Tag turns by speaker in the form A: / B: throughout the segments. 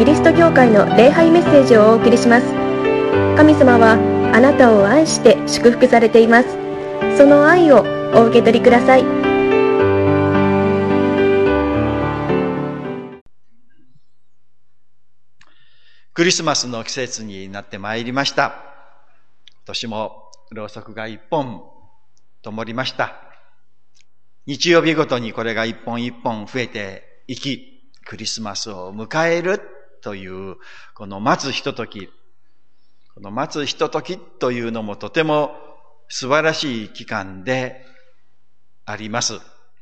A: リスト教会の礼拝メッセージをお送りします。神様はあなたを愛して祝福されています。その愛をお受け取りください。
B: クリスマスの季節になってまいりました。今年もろうそくが一本灯りました。日曜日ごとにこれが一本一本増えていき、クリスマスを迎えるという、この待つひととき。この待つひとときというのもとても素晴らしい期間であります。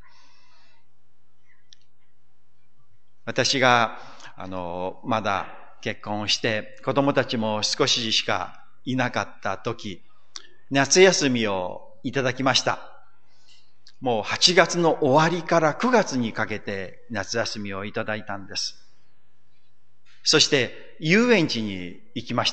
B: 私が、まだ結婚して子供たちも少ししかいなかった時、夏休みをいただきました。もう8月の終わりから9月にかけて夏休みをいただいたんです。そして遊園地に行きました。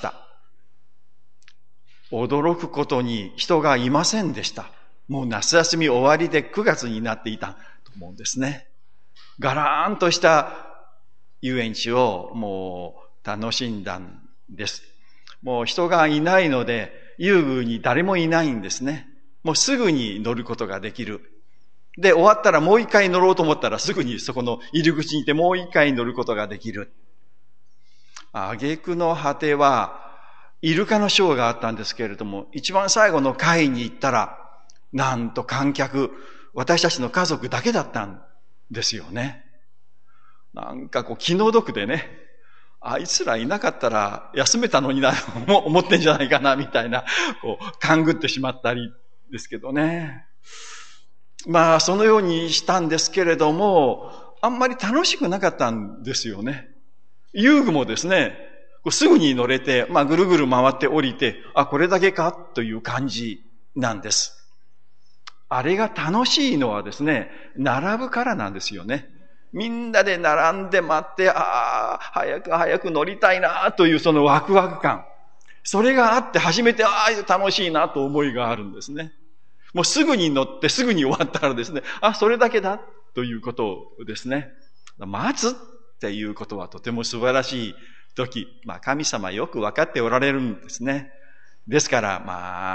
B: 驚くことに人がいませんでした。もう夏休み終わりで9月になっていたと思うんですね。ガラーンとした遊園地をもう楽しんだんです。もう人がいないので遊具に誰もいないんですね。もうすぐに乗ることができる。で、終わったらもう一回乗ろうと思ったらすぐにそこの入り口にいてもう一回乗ることができる。挙句の果てはイルカのショーがあったんですけれども、一番最後の回に行ったら、なんと観客、私たちの家族だけだったんですよね。なんか気の毒でね、あいつらいなかったら休めたのにな、思ってんじゃないかな、みたいな、勘ぐってしまったりですけどね。そのようにしたんですけれども、あんまり楽しくなかったんですよね。遊具もですね、すぐに乗れて、ぐるぐる回って降りて、これだけかという感じなんです。あれが楽しいのはですね、並ぶからなんですよね。みんなで並んで待って、早く乗りたいなというそのワクワク感。それがあって初めて、楽しいなと思いがあるんですね。もうすぐに乗ってすぐに終わったらですね、それだけだということですね。待つっていうことはとても素晴らしい時。神様よくわかっておられるんですね。ですから、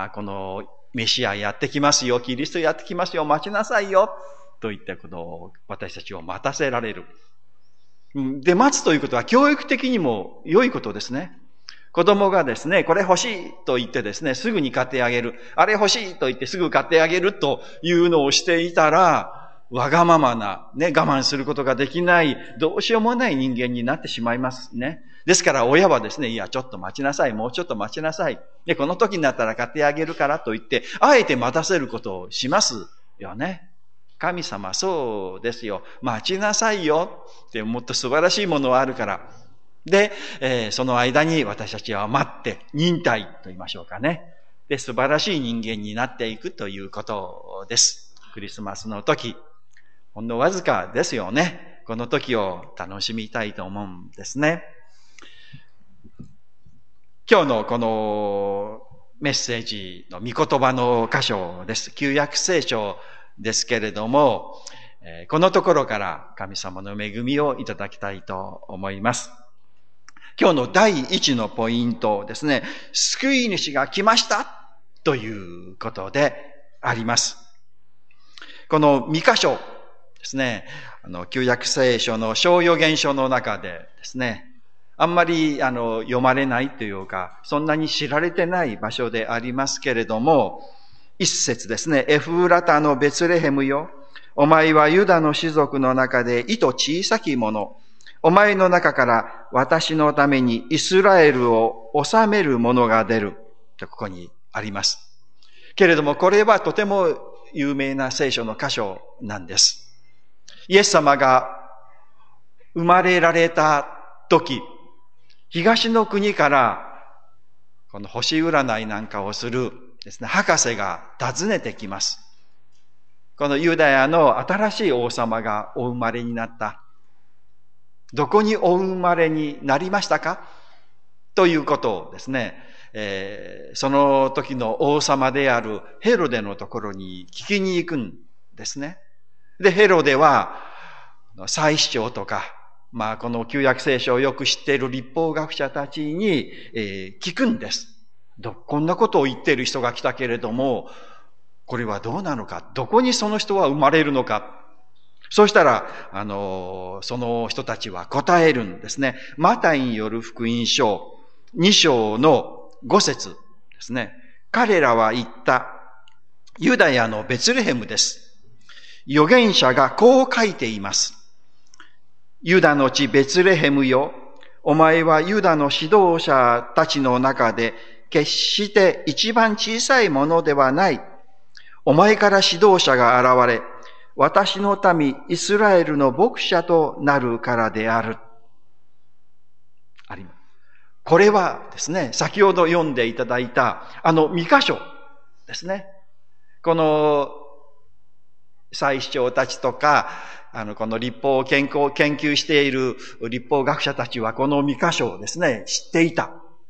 B: このメシアやってきますよ、キリストやってきますよ、待ちなさいよ。といったことを私たちを待たせられる。で、待つということは教育的にも良いことですね。子供がですね、これ欲しいと言ってですね、すぐに買ってあげる。あれ欲しいと言ってすぐ買ってあげるというのをしていたら、わがままな、我慢することができない、どうしようもない人間になってしまいますね。ですから親はですね、ちょっと待ちなさい、もうちょっと待ちなさい。で、この時になったら買ってあげるからと言って、あえて待たせることをしますよね。神様そうですよ。待ちなさいよってもっと素晴らしいものはあるから。で、その間に私たちは待って、忍耐と言いましょうかね。で、素晴らしい人間になっていくということです。クリスマスの時、ほんのわずかですよね。この時を楽しみたいと思うんですね。今日のこのメッセージの御言葉の箇所です。旧約聖書ですけれども、このところから神様の恵みをいただきたいと思います。今日の第一のポイントですね、救い主が来ましたということであります。この2箇所ですね、旧約聖書の小預言書の中でですね、あんまり読まれないというか、そんなに知られてない場所でありますけれども、一節ですね、エフラタのベツレヘムよ。お前はユダの氏族の中でいと小さきもの。お前の中から私のためにイスラエルを治める者が出る。とここにあります。けれどもこれはとても有名な聖書の箇所なんです。イエス様が生まれられた時、東の国からこの星占いなんかをするですね、博士が訪ねてきます。このユダヤの新しい王様がお生まれになった。どこにお生まれになりましたかということをですね、その時の王様であるヘロデのところに聞きに行くんですね。で、ヘロデは祭司長とか、 この旧約聖書をよく知っている律法学者たちに、聞くんです。こんなことを言っている人が来たけれども、これはどうなのか、どこにその人は生まれるのか。そうしたら、その人たちは答えるんですね。マタイによる福音書、2章の5節ですね。彼らは言った。ユダヤのベツレヘムです。預言者がこう書いています。ユダの地ベツレヘムよ。お前はユダの指導者たちの中で決して一番小さいものではない。お前から指導者が現れ、私の民イスラエルの牧者となるからである。これはですね、先ほど読んでいただいた三箇所ですね。この祭司長たちとか、この律法を研究している律法学者たちはこの三箇所をですね、知っていた。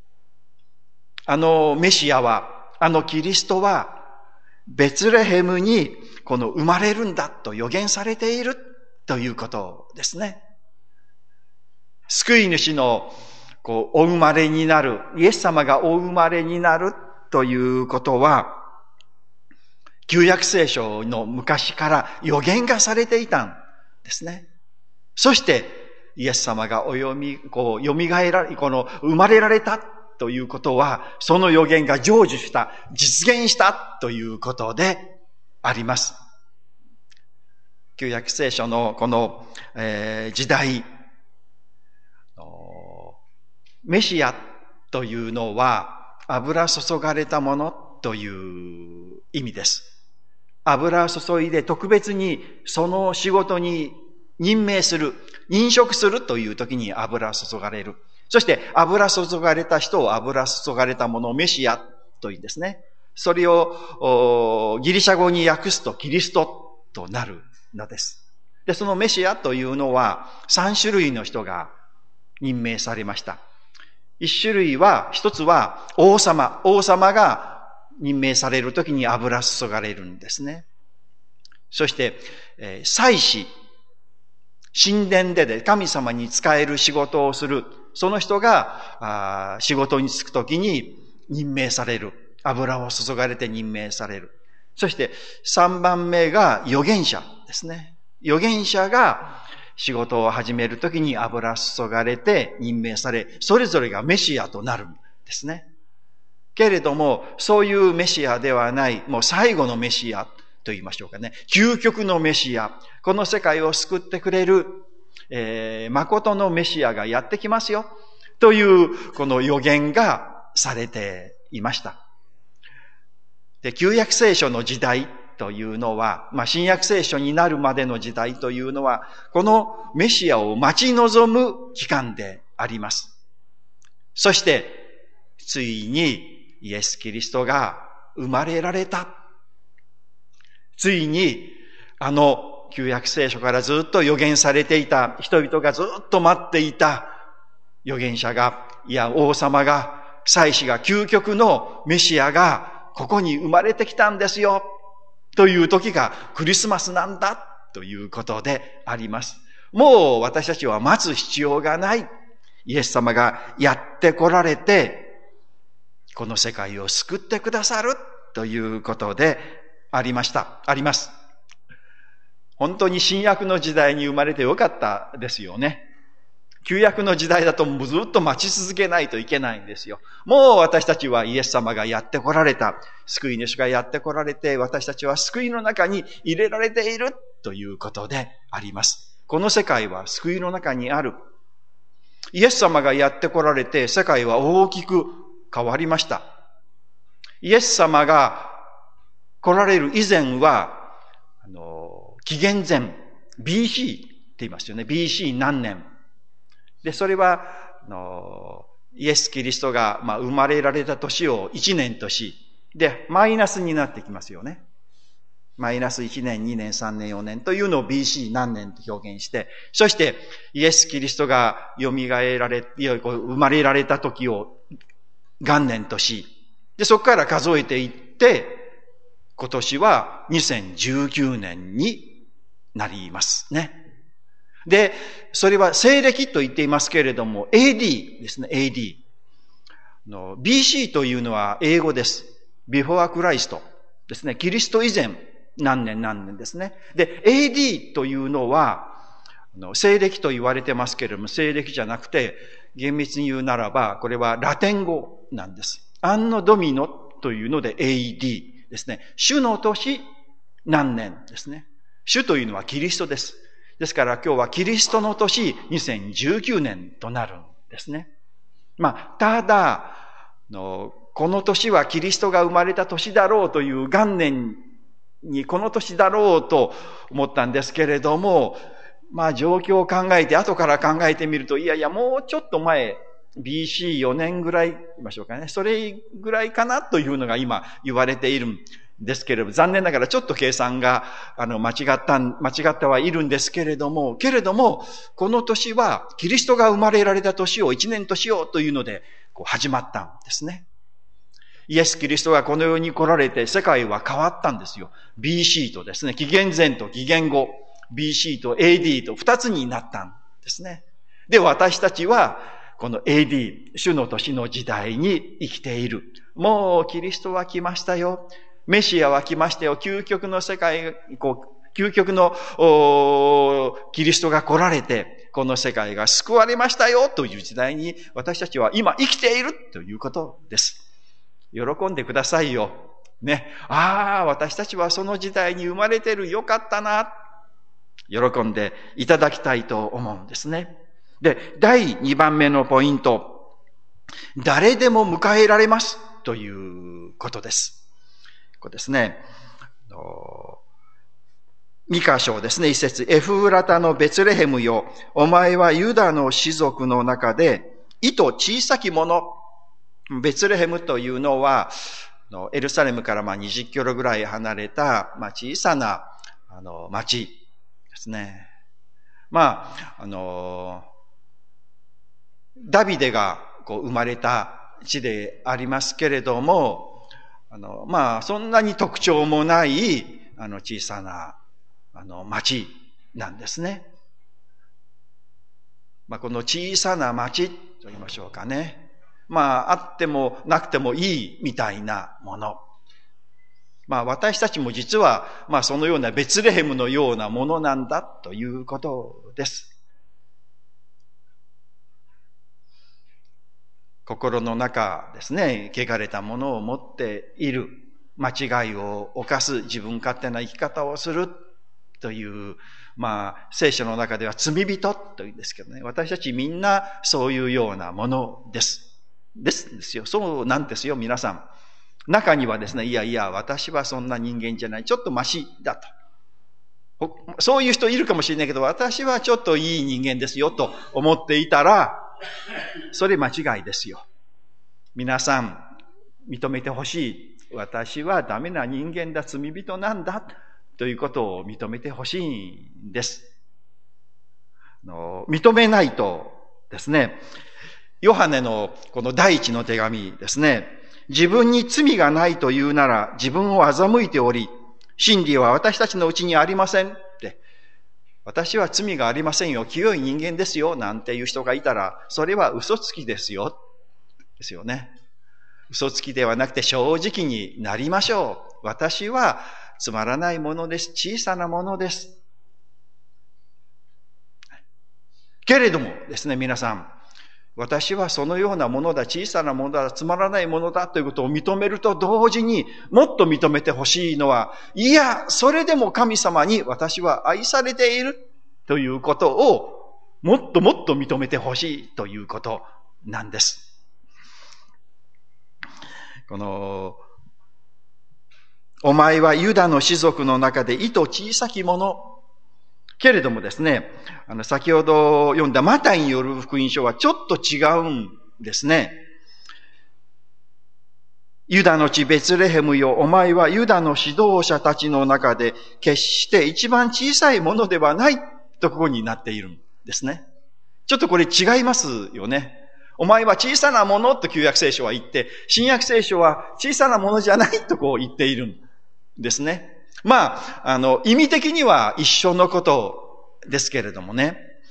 B: メシアは、キリストは、ベツレヘムにこの生まれるんだと予言されているということですね。救い主のお生まれになる、イエス様がお生まれになるということは、旧約聖書の昔から予言がされていたんですね。そして、イエス様が生まれられたということは、その予言が成就した、実現したということであります。旧約聖書のこの、時代、メシアというのは油注がれたものという意味です。油注いで特別にその仕事に任職するという時に油注がれる。そして油注がれた人を油注がれたものをメシアというんですね。それをギリシャ語に訳すとキリストとなるのです。で、そのメシアというのは3種類の人が任命されました。一つは王様が任命されるときに油注がれるんですね。そして、祭司、神殿で神様に仕える仕事をする、その人が仕事に就くときに任命される。油を注がれて任命される。そして3番目が預言者ですね。預言者が仕事を始めるときに油注がれて任命され、それぞれがメシアとなるんですね。けれども、そういうメシアではない、もう最後のメシアと言いましょうかね。究極のメシア。この世界を救ってくれる、誠のメシアがやってきますよ。という、この予言がされていました。で、旧約聖書の時代というのは、新約聖書になるまでの時代というのは、このメシアを待ち望む期間であります。そして、ついにイエス・キリストが生まれられた。ついに、旧約聖書からずっと予言されていた、人々がずっと待っていた預言者が、王様が、祭司が、究極のメシアが、ここに生まれてきたんですよ。という時がクリスマスなんだということであります。もう私たちは待つ必要がない。イエス様がやって来られて、この世界を救ってくださるということであります。本当に新約の時代に生まれてよかったですよね。旧約の時代だとずっと待ち続けないといけないんですよ。もう私たちはイエス様がやって来られた。救い主がやって来られて、私たちは救いの中に入れられているということであります。この世界は救いの中にある。イエス様がやって来られて、世界は大きく変わりました。イエス様が来られる以前は、紀元前、BC って言いますよね。BC 何年。で、それは、イエス・キリストが、生まれられた年を1年とし、で、マイナスになってきますよね。マイナス1年、2年、3年、4年というのを BC 何年と表現して、そしてイエス・キリストが生まれられた時を元年とし、で、そこから数えていって、今年は2019年になりますね。 で、それは西暦と言っていますけれども、AD ですね、AD。BC というのは英語です。Before Christ ですね。キリスト以前何年ですね。で、AD というのは、西暦と言われてますけれども、西暦じゃなくて、厳密に言うならば、これはラテン語なんです。アンノドミノというので AD ですね。主の年何年ですね。主というのはキリストです。ですから今日はキリストの年2019年となるんですね。ただ、この年はキリストが生まれた年だろうという元年にこの年だろうと思ったんですけれども、状況を考えて、後から考えてみると、もうちょっと前、BC4 年ぐらい、言いましょうかね。それぐらいかなというのが今言われているんですけれども、残念ながらちょっと計算が、間違ってはいるんですけれども、この年は、キリストが生まれられた年を1年としようというので、始まったんですね。イエス・キリストがこの世に来られて、世界は変わったんですよ。BC とですね、紀元前と紀元後、BC と AD と2つになったんですね。で、私たちは、この AD、主の年の時代に生きている。もうキリストは来ましたよ。メシアは来ましたよ。究極のキリストが来られて、この世界が救われましたよという時代に私たちは今生きているということです。喜んでくださいよ。ね。私たちはその時代に生まれてる。よかったな。喜んでいただきたいと思うんですね。で、第2番目のポイント。誰でも迎えられますということです。これですね。ミカ書ですね、一節。エフラタのベツレヘムよ。お前はユダの氏族の中で、いと小さきもの。ベツレヘムというのは、エルサレムから20キロぐらい離れた、小さな、町ですね。ダビデが生まれた地でありますけれども、そんなに特徴もない、小さな、町なんですね。この小さな町と言いましょうかね。あってもなくてもいいみたいなもの。私たちも実は、そのようなベツレヘムのようなものなんだということです。心の中ですね、汚れたものを持っている。間違いを犯す、自分勝手な生き方をするという、聖書の中では罪人というんですけどね。私たちみんなそういうようなものです。ですよ。そうなんですよ、皆さん。中にはですね、私はそんな人間じゃない。ちょっとマシだと。そういう人いるかもしれないけど、私はちょっといい人間ですよと思っていたら、それ間違いですよ。皆さん、認めてほしい。私はダメな人間だ、罪人なんだ、ということを認めてほしいんです。認めないとですね、ヨハネのこの第一の手紙ですね、自分に罪がないというなら自分を欺いており、真理は私たちのうちにありませんって。私は罪がありませんよ。清い人間ですよ。なんていう人がいたら、それは嘘つきですよ。ですよね。嘘つきではなくて正直になりましょう。私はつまらないものです。小さなものです。けれどもですね、皆さん。私はそのようなものだ、小さなものだ、つまらないものだということを認めると同時にもっと認めてほしいのは、それでも神様に私は愛されているということをもっともっと認めてほしいということなんです。お前はユダの氏族の中でいと小さきもの。けれどもですね、先ほど読んだマタイによる福音書はちょっと違うんですね。ユダの地ベツレヘムよ、お前はユダの指導者たちの中で決して一番小さいものではないとここになっているんですね。ちょっとこれ違いますよね。お前は小さなものと旧約聖書は言って、新約聖書は小さなものじゃないとこう言っているんですね。意味的には一緒のことですけれどもね。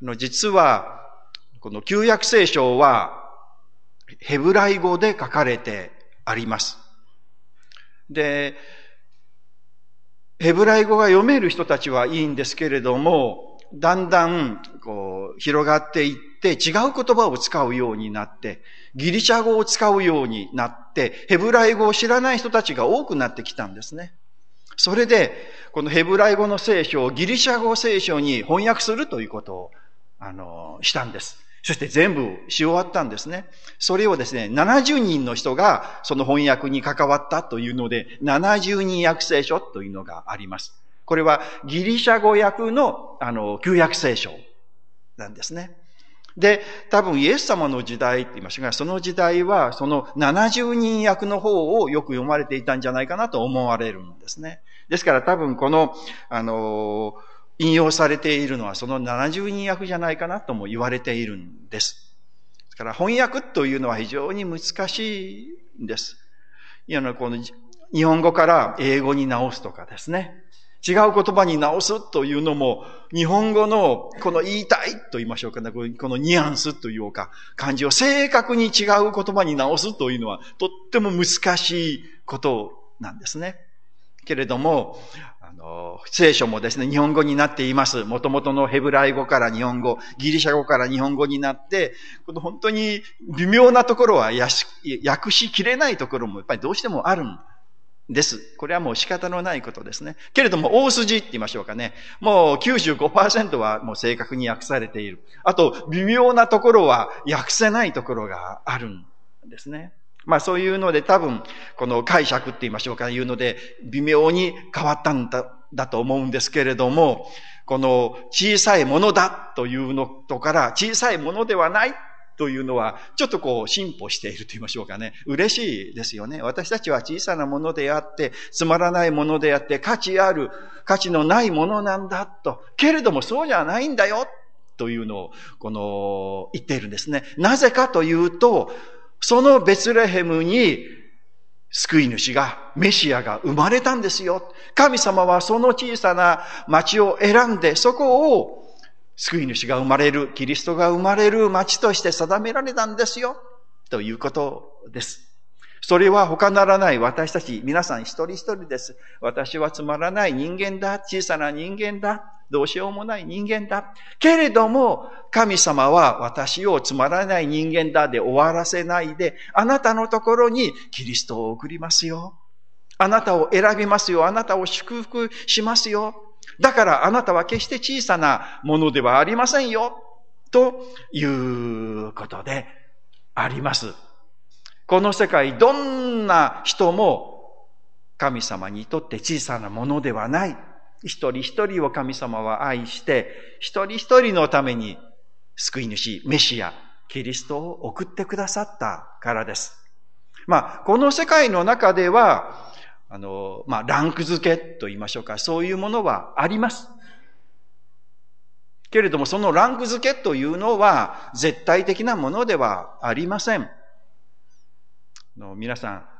B: 実は、この旧約聖書は、ヘブライ語で書かれてあります。で、ヘブライ語が読める人たちはいいんですけれども、だんだん広がっていって、違う言葉を使うようになって、ギリシャ語を使うようになって、ヘブライ語を知らない人たちが多くなってきたんですね。それで、このヘブライ語の聖書をギリシャ語聖書に翻訳するということを、したんです。そして全部し終わったんですね。それをですね、70人の人がその翻訳に関わったというので、70人訳聖書というのがあります。これはギリシャ語訳の、旧約聖書なんですね。で、多分イエス様の時代って言いましたが、その時代はその70人訳の方をよく読まれていたんじゃないかなと思われるんですね。ですから多分この、引用されているのはその70人訳じゃないかなとも言われているんです。ですから翻訳というのは非常に難しいんです。この日本語から英語に直すとかですね。違う言葉に直すというのも、日本語のこの言いたいと言いましょうかね。このニュアンスというか、漢字を正確に違う言葉に直すというのは、とっても難しいことなんですね。けれども、聖書もですね、日本語になっています。元々のヘブライ語から日本語、ギリシャ語から日本語になって、この本当に微妙なところは訳しきれないところもやっぱりどうしてもあるんです。これはもう仕方のないことですね。けれども大筋って言いましょうかね。もう 95% はもう正確に訳されている。あと微妙なところは訳せないところがあるんですね。そういうので多分この解釈って言いましょうかいうので微妙に変わったんだと思うんですけれども、この小さいものだというのとから小さいものではないというのは、ちょっと進歩していると言いましょうかね。嬉しいですよね。私たちは小さなものであって、つまらないものであって、価値のないものなんだと。けれどもそうじゃないんだよというのを、言っているんですね。なぜかというと、そのベツレヘムに救い主が、メシアが生まれたんですよ。神様はその小さな町を選んで、そこを救い主が生まれる、キリストが生まれる町として定められたんですよ。ということです。それは他ならない私たち、皆さん一人一人です。私はつまらない人間だ。小さな人間だ。どうしようもない人間だ。けれども、神様は私をつまらない人間だで終わらせないで、あなたのところにキリストを送りますよ。あなたを選びますよ。あなたを祝福しますよ。だからあなたは決して小さなものではありませんよ。ということであります。この世界どんな人も神様にとって小さなものではない。一人一人を神様は愛して、一人一人のために救い主、メシア、キリストを送ってくださったからです。この世界の中では、ランク付けと言いましょうか、そういうものはあります。けれども、そのランク付けというのは絶対的なものではありません。皆さん、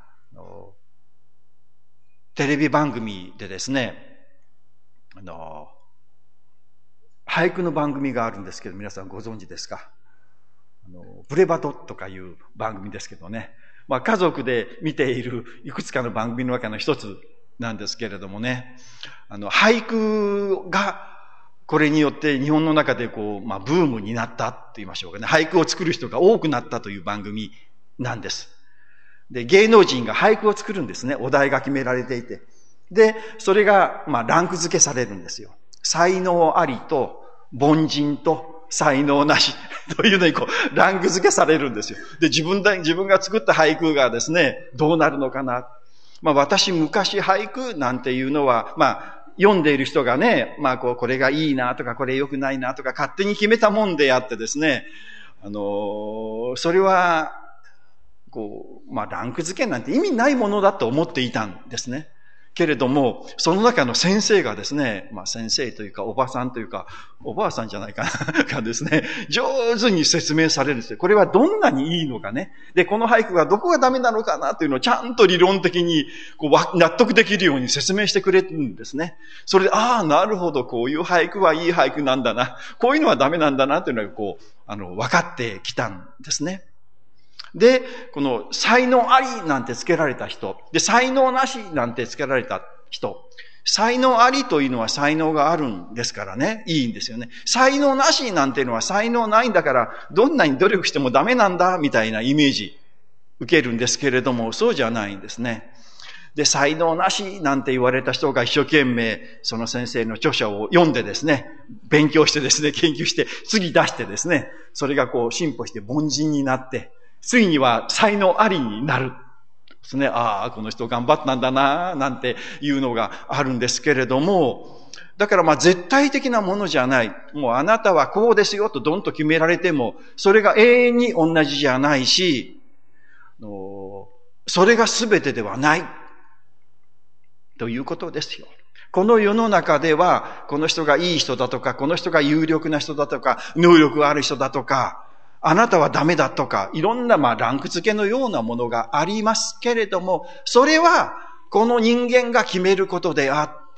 B: テレビ番組でですね、俳句の番組があるんですけど、皆さんご存知ですか？ブレバトとかいう番組ですけどね。家族で見ているいくつかの番組の中の一つなんですけれどもね。俳句が、これによって日本の中でブームになったって言いましょうかね。俳句を作る人が多くなったという番組なんです。で、芸能人が俳句を作るんですね。お題が決められていて。で、それが、ランク付けされるんですよ。才能ありと、凡人と、才能なしというのにランク付けされるんですよ。で、自分が作った俳句がですね、どうなるのかな。私昔俳句なんていうのは、読んでいる人がね、これがいいなとか、これ良くないなとか、勝手に決めたもんであってですね、それは、ランク付けなんて意味ないものだと思っていたんですね。 けれども、その中の先生がですね、先生というかおばさんというか、おばあさんじゃないかな、がですね、上手に説明されるんですよ。これはどんなにいいのかね。で、この俳句がどこがダメなのかなというのをちゃんと理論的に納得できるように説明してくれるんですね。それで、なるほど、こういう俳句はいい俳句なんだな。こういうのはダメなんだなというのが分かってきたんですね。で、この才能ありなんてつけられた人、で、才能なしなんてつけられた人、才能ありというのは才能があるんですからね、いいんですよね。才能なしなんていうのは才能ないんだから、どんなに努力してもダメなんだ、みたいなイメージ受けるんですけれども、そうじゃないんですね。で、才能なしなんて言われた人が一生懸命、その先生の著者を読んでですね、勉強してですね、研究して、次出してですね、それが進歩して凡人になって、ついには才能ありになる。ですね。この人頑張ったんだな、なんていうのがあるんですけれども、だから絶対的なものじゃない。もうあなたはこうですよとドンと決められても、それが永遠に同じじゃないし、それが全てではない。ということですよ。この世の中では、この人がいい人だとか、この人が有力な人だとか、能力がある人だとか、あなたはダメだとか、いろんなランク付けのようなものがありますけれども、それはこの人間が決めることであって、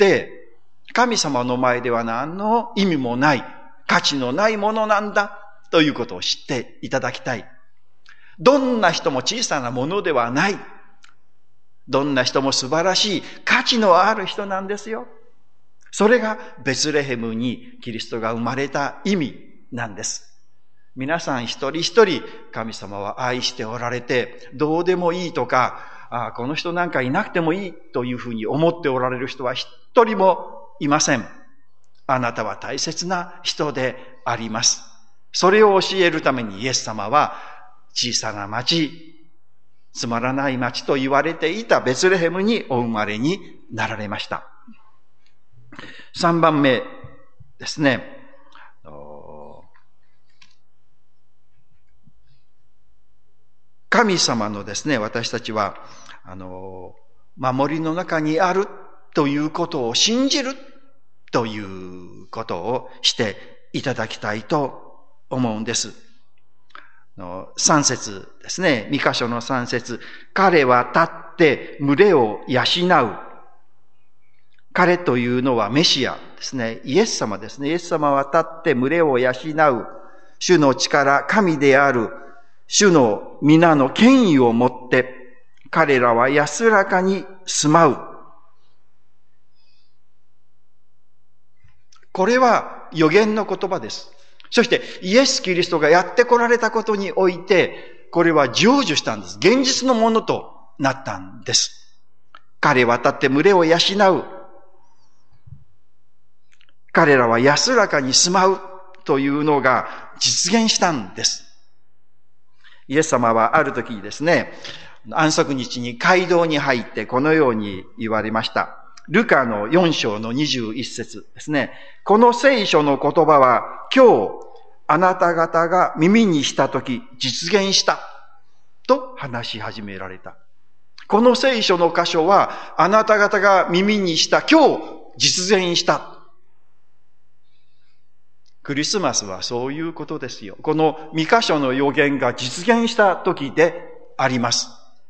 B: 神様の前では何の意味もない、価値のないものなんだということを知っていただきたい。どんな人も小さなものではない。どんな人も素晴らしい価値のある人なんですよ。それがベツレヘムにキリストが生まれた意味なんです。皆さん一人一人神様は愛しておられて、どうでもいいとか、この人なんかいなくてもいいというふうに思っておられる人は一人もいません。あなたは大切な人であります。それを教えるためにイエス様は小さな町、つまらない町と言われていたベツレヘムにお生まれになられました。3番目ですね。神様のですね、私たちは、守りの中にあるということを信じるということをしていただきたいと思うんです。3節ですね。ミカ書の3節。彼は立って群れを養う。彼というのはメシアですね。イエス様ですね。イエス様は立って群れを養う。主の力、神である。主の皆の権威をもって、彼らは安らかに住まう。これは預言の言葉です。そしてイエス・キリストがやってこられたことにおいて、これは成就したんです。現実のものとなったんです。彼は立って群れを養う。彼らは安らかに住まうというのが実現したんです。イエス様はある時にですね、安息日に街道に入ってこのように言われました。ルカの4章の21節ですね。この聖書の言葉は今日あなた方が耳にした時実現したと話し始められた。この聖書の箇所はあなた方が耳にした今日実現した。クリスマスはそういうことですよ。この2箇所の予言が実現した時であります。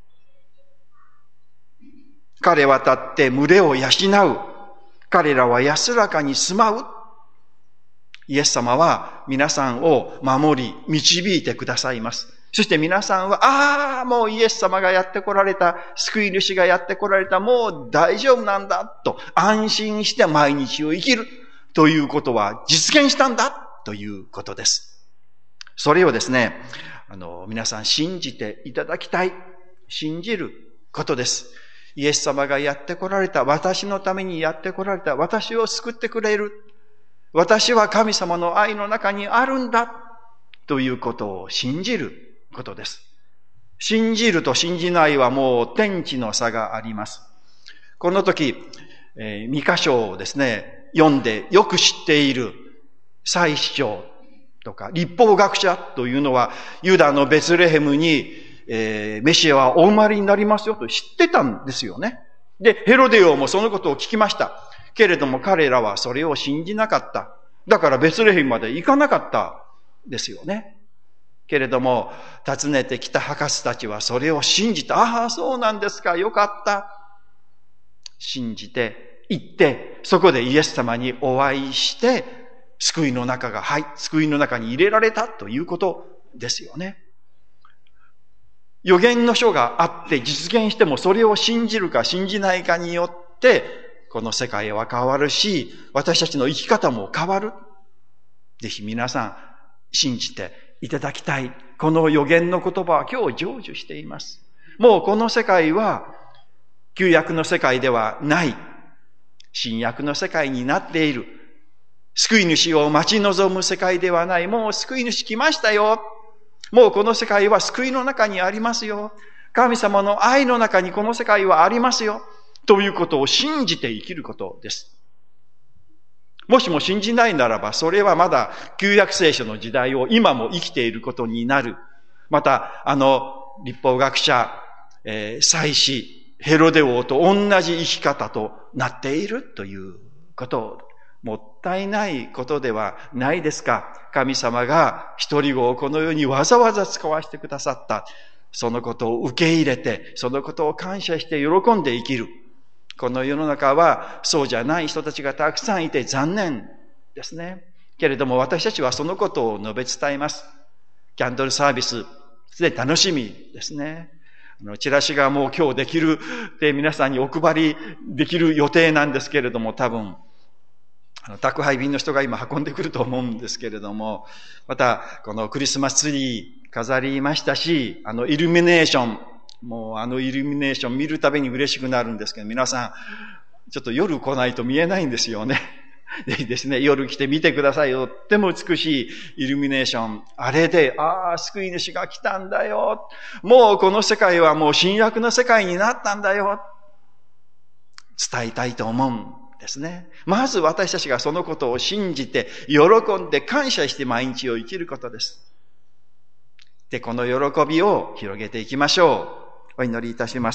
B: 彼は立って群れを養う。彼らは安らかに住まう。イエス様は皆さんを守り、導いてくださいます。そして皆さんは、もうイエス様がやってこられた、救い主がやってこられた、もう大丈夫なんだ、と安心して毎日を生きるということは実現したんだということです。それをですね、皆さん信じていただきたい。信じることです。イエス様がやってこられた、私のためにやってこられた、私を救ってくれる。私は神様の愛の中にあるんだということを信じることです。信じると信じないはもう天地の差があります。この時、2箇所をですね、読んでよく知っている祭司長とか律法学者というのはユダのベツレヘムに、メシアはお生まれになりますよと知ってたんですよね。 で、ヘロデ王もそのことを聞きました。けれども彼らはそれを信じなかった。だからベツレヘムまで行かなかったですよね。けれども、訪ねてきた博士たちはそれを信じた。ああ、そうなんですか。よかった。信じて、行って、そこでイエス様にお会いして、救いの中に入れられたということですよね。預言の書があって実現してもそれを信じるか信じないかによって、この世界は変わるし、私たちの生き方も変わる。ぜひ皆さん信じていただきたい。この預言の言葉は今日成就しています。もうこの世界は旧約の世界ではない。新約の世界になっている。救い主を待ち望む世界ではない。もう救い主来ましたよ。もうこの世界は救いの中にありますよ。神様の愛の中にこの世界はありますよ。ということを信じて生きることです。もしも信じないならば、それはまだ旧約聖書の時代を今も生きていることになる。また、律法学者、祭司、ヘロデ王と同じ生き方となっているということもったいないことではないですか。神様が一人子をこの世にわざわざ使わせてくださった。そのことを受け入れて、そのことを感謝して喜んで生きる。この世の中はそうじゃない人たちがたくさんいて残念ですね。けれども私たちはそのことを述べ伝えます。キャンドルサービス、すでに楽しみですね。チラシがもう今日できるって皆さんにお配りできる予定なんですけれども、多分宅配便の人が今運んでくると思うんですけれども、またこのクリスマスツリー飾りましたし、イルミネーション、もうイルミネーション見るたびに嬉しくなるんですけど、皆さんちょっと夜来ないと見えないんですよね。ぜひですね、夜来て見てください。とっても美しいイルミネーション。あれで、救い主が来たんだよ。もうこの世界はもう新約の世界になったんだよ。伝えたいと思うんですね。まず私たちがそのことを信じて、喜んで感謝して毎日を生きることです。で、この喜びを広げていきましょう。お祈りいたします。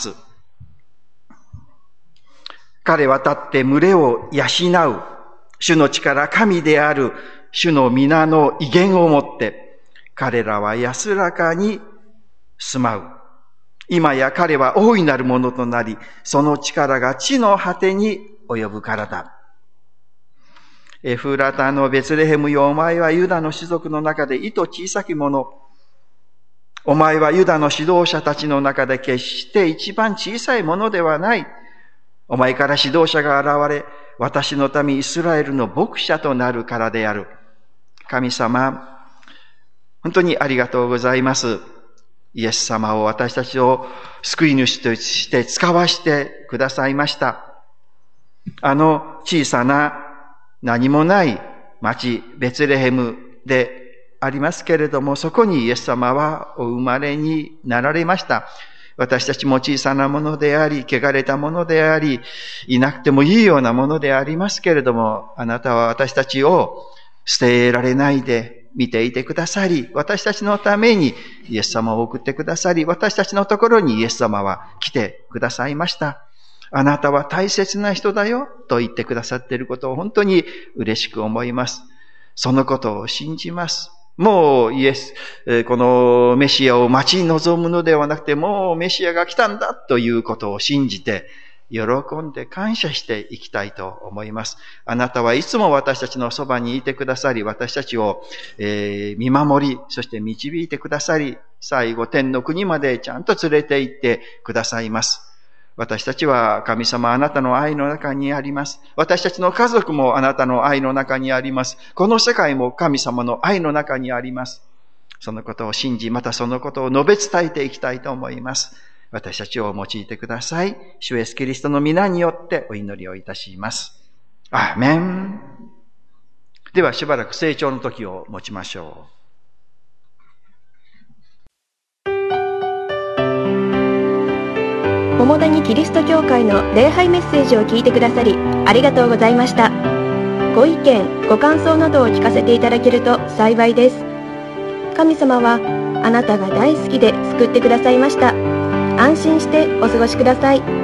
B: 彼は立って群れを養う。主の力、神である主の皆の威厳をもって、彼らは安らかに住まう。今や彼は大いなるものとなり、その力が地の果てに及ぶからだ。エフラタのベツレヘムよ、お前はユダの種族の中でいと小さきもの。お前はユダの指導者たちの中で決して一番小さいものではない。お前から指導者が現れ、私の民イスラエルの牧者となるからである。神様、本当にありがとうございます。イエス様を私たちを救い主として使わしてくださいました。小さな何もない町ベツレヘムでありますけれども、そこにイエス様はお生まれになられました。私たちも小さなものであり、汚れたものであり、いなくてもいいようなものでありますけれども、あなたは私たちを捨てられないで見ていてくださり、私たちのためにイエス様を送ってくださり、私たちのところにイエス様は来てくださいました。あなたは大切な人だよと言ってくださっていることを本当に嬉しく思います。そのことを信じます。もうこのメシアを待ち望むのではなくて、もうメシアが来たんだということを信じて、喜んで感謝していきたいと思います。あなたはいつも私たちのそばにいてくださり、私たちを、見守り、そして導いてくださり、最後天の国までちゃんと連れて行ってくださいます。私たちは神様あなたの愛の中にあります。私たちの家族もあなたの愛の中にあります。この世界も神様の愛の中にあります。そのことを信じ、またそのことを述べ伝えていきたいと思います。私たちを用いてください。主イエスキリストの皆によってお祈りをいたします。アーメン。ではしばらく成長の時を持ちましょう。
A: 桃谷キリスト教会の礼拝メッセージを聞いてくださりありがとうございました。ご意見、ご感想などを聞かせていただけると幸いです。神様はあなたが大好きで救ってくださいました。安心してお過ごしください。